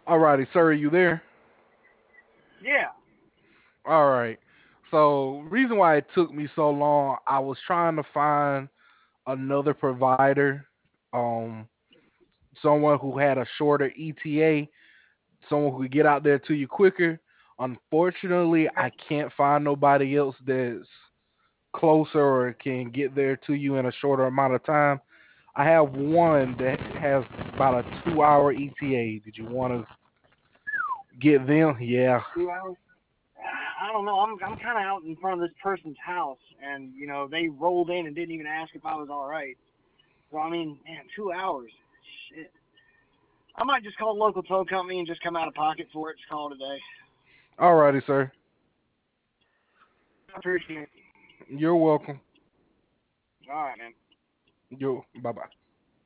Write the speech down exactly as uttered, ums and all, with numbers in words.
Alrighty, sir, are you there? Yeah. All right. So, reason why it took me so long, I was trying to find another provider, um, someone who had a shorter E T A, someone who could get out there to you quicker. Unfortunately, Okay. I can't find nobody else that's closer or can get there to you in a shorter amount of time. I have one that has about a two hour E T A. Did you want to get them? Yeah. Two hours. I don't know. I'm I'm kind of out in front of this person's house, and you know they rolled in and didn't even ask if I was all right. So I mean, man, two hours. Shit. I might just call a local tow company and just come out of pocket for it. Just call it a day. Alrighty, sir. I appreciate it. You're welcome. All right, man. Yo, bye bye.